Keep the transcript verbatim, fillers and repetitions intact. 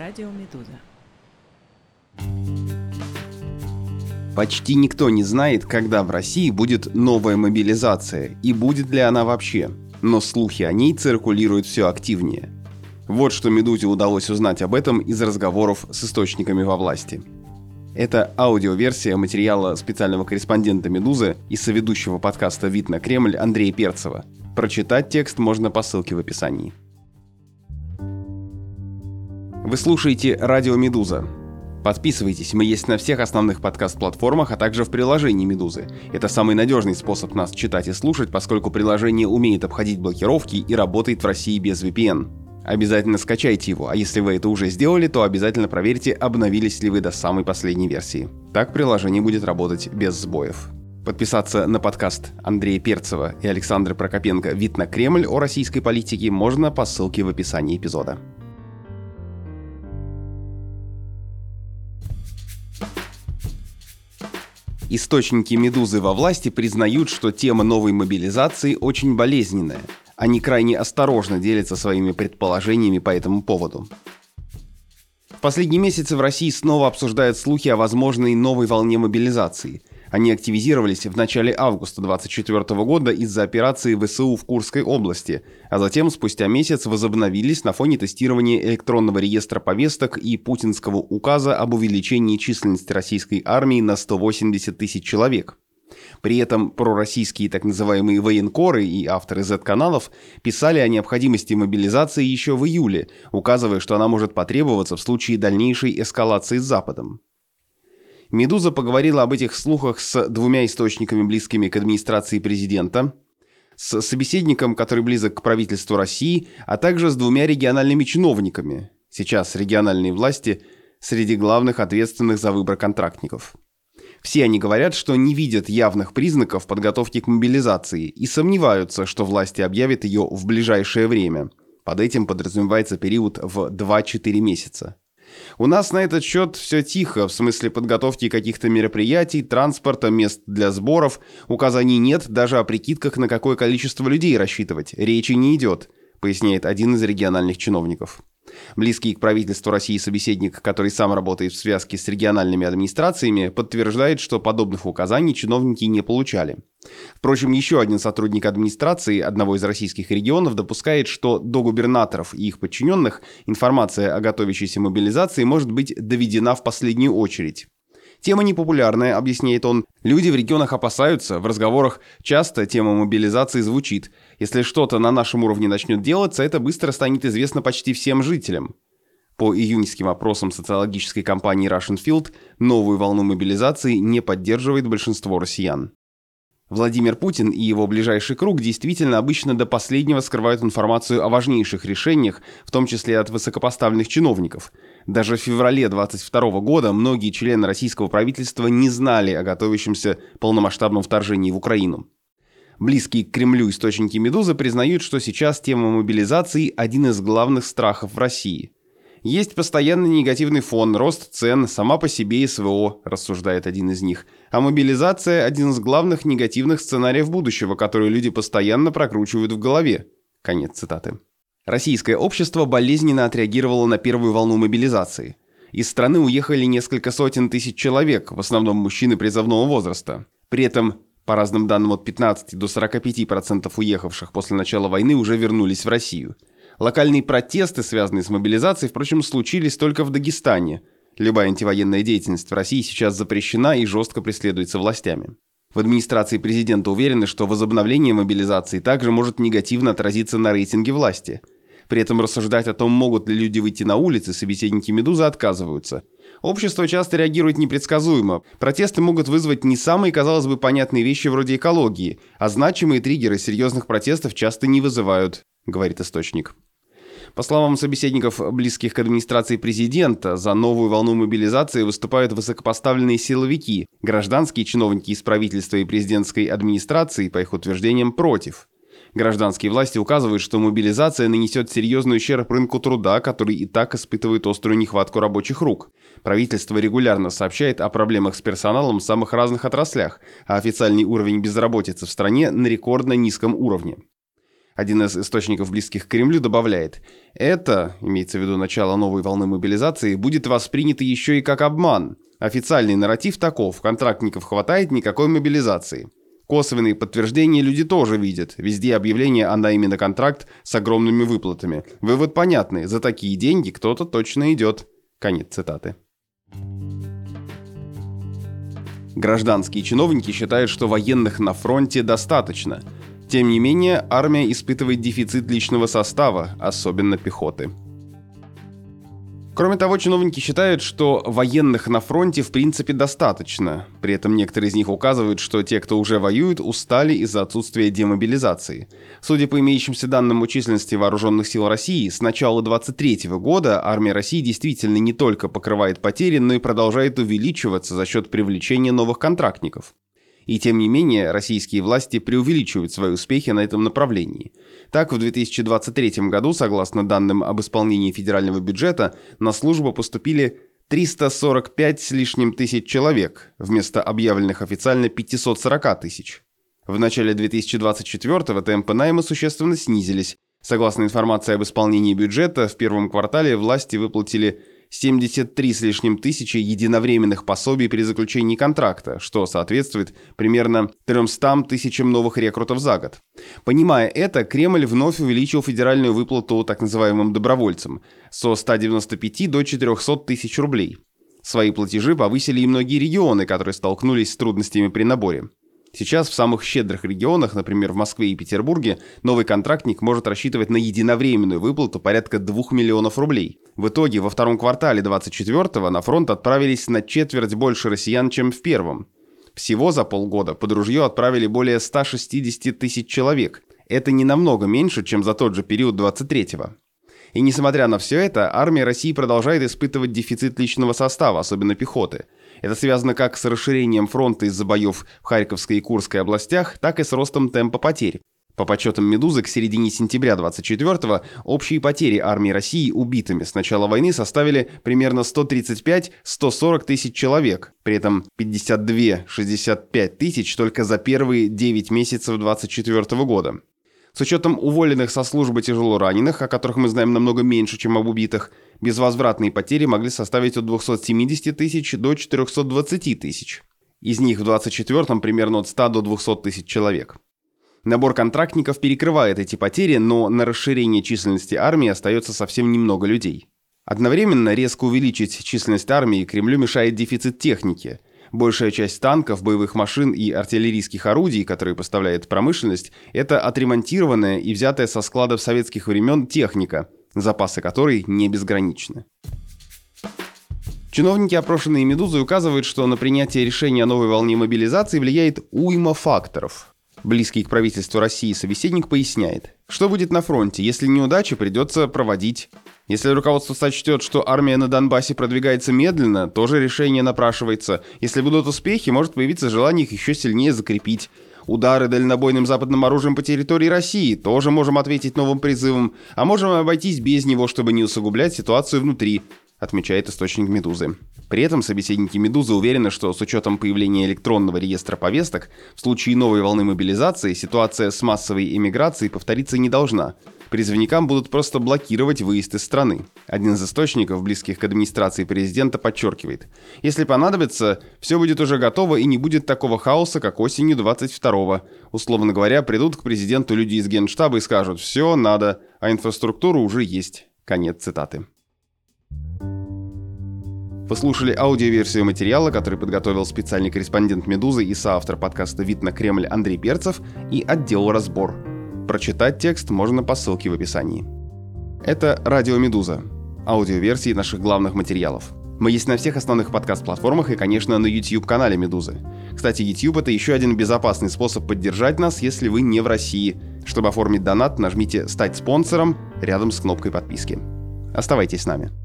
Радио Медуза. Почти никто не знает, когда в России будет новая мобилизация и будет ли она вообще. Но слухи о ней циркулируют все активнее. Вот что Медузе удалось узнать об этом из разговоров с источниками во власти. Это аудиоверсия материала специального корреспондента «Медузы» и соведущего подкаста «Вид на Кремль» Андрея Перцева. Прочитать текст можно по ссылке в описании. Вы слушаете «Радио Медуза». Подписывайтесь, мы есть на всех основных подкаст-платформах, а также в приложении «Медузы». Это самый надежный способ нас читать и слушать, поскольку приложение умеет обходить блокировки и работает в России без ви пи эн. Обязательно скачайте его, а если вы это уже сделали, то обязательно проверьте, обновились ли вы до самой последней версии. Так приложение будет работать без сбоев. Подписаться на подкаст Андрея Перцева и Александры Прокопенко «Вид на Кремль» о российской политике можно по ссылке в описании эпизода. Источники «Медузы» во власти признают, что тема новой мобилизации очень болезненная. Они крайне осторожно делятся своими предположениями по этому поводу. В последние месяцы в России снова обсуждают слухи о возможной новой волне мобилизации. Они активизировались в начале августа двадцать четвёртого года из-за операции вэ эс у в Курской области, а затем спустя месяц возобновились на фоне тестирования электронного реестра повесток и путинского указа об увеличении численности российской армии на сто восемьдесят тысяч человек. При этом пророссийские так называемые военкоры и авторы зет-каналов писали о необходимости мобилизации еще в июле, указывая, что она может потребоваться в случае дальнейшей эскалации с Западом. «Медуза» поговорила об этих слухах с двумя источниками, близкими к администрации президента, с собеседником, который близок к правительству России, а также с двумя региональными чиновниками. Сейчас региональные власти среди главных ответственных за выбор контрактников. Все они говорят, что не видят явных признаков подготовки к мобилизации и сомневаются, что власти объявят ее в ближайшее время. Под этим подразумевается период в два-четыре месяца. У нас на этот счет все тихо, в смысле подготовки каких-то мероприятий, транспорта, мест для сборов. Указаний нет, даже о прикидках, на какое количество людей рассчитывать. Речи не идет, поясняет один из региональных чиновников. Близкий к правительству России собеседник, который сам работает в связке с региональными администрациями, подтверждает, что подобных указаний чиновники не получали. Впрочем, еще один сотрудник администрации одного из российских регионов допускает, что до губернаторов и их подчиненных информация о готовящейся мобилизации может быть доведена в последнюю очередь. Тема непопулярная, объясняет он. Люди в регионах опасаются, в разговорах часто тема мобилизации звучит. Если что-то на нашем уровне начнет делаться, это быстро станет известно почти всем жителям. По июньским опросам социологической компании Russian Field, новую волну мобилизации не поддерживает большинство россиян. Владимир Путин и его ближайший круг действительно обычно до последнего скрывают информацию о важнейших решениях, в том числе от высокопоставленных чиновников. Даже в феврале двадцать второго года многие члены российского правительства не знали о готовящемся полномасштабном вторжении в Украину. Близкие к Кремлю источники «Медузы» признают, что сейчас тема мобилизации – один из главных страхов в России. Есть постоянный негативный фон, рост цен, сама по себе эс вэ о, рассуждает один из них. А мобилизация – один из главных негативных сценариев будущего, которые люди постоянно прокручивают в голове. Конец цитаты. Российское общество болезненно отреагировало на первую волну мобилизации. Из страны уехали несколько сотен тысяч человек, в основном мужчины призывного возраста. При этом, по разным данным, от пятнадцати до сорока пяти процентов уехавших после начала войны уже вернулись в Россию. Локальные протесты, связанные с мобилизацией, впрочем, случились только в Дагестане. Любая антивоенная деятельность в России сейчас запрещена и жестко преследуется властями. В администрации президента уверены, что возобновление мобилизации также может негативно отразиться на рейтинге власти. При этом рассуждать о том, могут ли люди выйти на улицы, собеседники «Медузы» отказываются. Общество часто реагирует непредсказуемо. Протесты могут вызвать не самые, казалось бы, понятные вещи вроде экологии, а значимые триггеры серьезных протестов часто не вызывают, говорит источник. По словам собеседников, близких к администрации президента, за новую волну мобилизации выступают высокопоставленные силовики, гражданские чиновники из правительства и президентской администрации, по их утверждениям, против. Гражданские власти указывают, что мобилизация нанесет серьезный ущерб рынку труда, который и так испытывает острую нехватку рабочих рук. Правительство регулярно сообщает о проблемах с персоналом в самых разных отраслях, а официальный уровень безработицы в стране на рекордно низком уровне. Один из источников, близких к Кремлю, добавляет: «Это, имеется в виду начало новой волны мобилизации, будет воспринято еще и как обман. Официальный нарратив таков: контрактников хватает, никакой мобилизации. Косвенные подтверждения люди тоже видят. Везде объявление о найме на контракт с огромными выплатами. Вывод понятный: за такие деньги кто-то точно идет». Конец цитаты. Гражданские чиновники считают, что военных на фронте достаточно. Тем не менее, армия испытывает дефицит личного состава, особенно пехоты. Кроме того, чиновники считают, что военных на фронте в принципе достаточно. При этом некоторые из них указывают, что те, кто уже воюет, устали из-за отсутствия демобилизации. Судя по имеющимся данным о численности вооруженных сил России, с начала двадцать третьего года армия России действительно не только покрывает потери, но и продолжает увеличиваться за счет привлечения новых контрактников. И тем не менее, российские власти преувеличивают свои успехи на этом направлении. Так, в две тысячи двадцать третьем году, согласно данным об исполнении федерального бюджета, на службу поступили триста сорок пять с лишним тысяч человек, вместо объявленных официально пятьсот сорок тысяч. В начале две тысячи двадцать четвёртого темпы найма существенно снизились. Согласно информации об исполнении бюджета, в первом квартале власти выплатили семьдесят три с лишним тысячи единовременных пособий при заключении контракта, что соответствует примерно тремстам тысячам новых рекрутов за год. Понимая это, Кремль вновь увеличил федеральную выплату так называемым добровольцам со ста девяноста пяти до четырехсот тысяч рублей. Свои платежи повысили и многие регионы, которые столкнулись с трудностями при наборе. Сейчас в самых щедрых регионах, например, в Москве и Петербурге, новый контрактник может рассчитывать на единовременную выплату порядка двух миллионов рублей. В итоге во втором квартале двадцать четвёртого на фронт отправились на четверть больше россиян, чем в первом. Всего за полгода под ружье отправили более ста шестидесяти тысяч человек. Это не намного меньше, чем за тот же период двадцать третьего. И несмотря на все это, армия России продолжает испытывать дефицит личного состава, особенно пехоты. Это связано как с расширением фронта из-за боев в Харьковской и Курской областях, так и с ростом темпа потерь. По подсчетам «Медузы», к середине сентября двадцать четвёртого общие потери армии России убитыми с начала войны составили примерно сто тридцать пять - сто сорок тысяч человек, при этом пятьдесят два - шестьдесят пять тысяч только за первые девять месяцев двадцать четвёртого года. С учетом уволенных со службы тяжело раненых, о которых мы знаем намного меньше, чем об убитых, безвозвратные потери могли составить от двухсот семидесяти тысяч до четырехсот двадцати тысяч. Из них в двадцать четвёртом примерно от ста до двухсот тысяч человек. Набор контрактников перекрывает эти потери, но на расширение численности армии остается совсем немного людей. Одновременно резко увеличить численность армии Кремлю мешает дефицит техники. Большая часть танков, боевых машин и артиллерийских орудий, которые поставляет промышленность, это отремонтированная и взятая со складов советских времен техника, запасы которой не безграничны. Чиновники, опрошенные «Медузой», указывают, что на принятие решения о новой волне мобилизации влияет уйма факторов. Близкий к правительству России собеседник поясняет, что будет на фронте, если неудачи придется проводить. Если руководство сочтет, что армия на Донбассе продвигается медленно, тоже решение напрашивается. Если будут успехи, может появиться желание их еще сильнее закрепить. Удары дальнобойным западным оружием по территории России тоже можем ответить новым призывом, а можем обойтись без него, чтобы не усугублять ситуацию внутри, отмечает источник «Медузы». При этом собеседники «Медузы» уверены, что с учетом появления электронного реестра повесток, в случае новой волны мобилизации ситуация с массовой эмиграцией повториться не должна. Призывникам будут просто блокировать выезд из страны. Один из источников, близких к администрации президента, подчеркивает: если понадобится, все будет уже готово и не будет такого хаоса, как осенью двадцать второго. Условно говоря, придут к президенту люди из Генштаба и скажут: все, надо, а инфраструктура уже есть. Конец цитаты. Вы слушали аудиоверсию материала, который подготовил специальный корреспондент «Медузы» и соавтор подкаста «Вид на Кремль» Андрей Перцев и отдел «Разбор». Прочитать текст можно по ссылке в описании. Это «Радио Медуза», аудиоверсии наших главных материалов. Мы есть на всех основных подкаст-платформах и, конечно, на YouTube-канале «Медузы». Кстати, YouTube — это еще один безопасный способ поддержать нас, если вы не в России. Чтобы оформить донат, нажмите «Стать спонсором» рядом с кнопкой подписки. Оставайтесь с нами.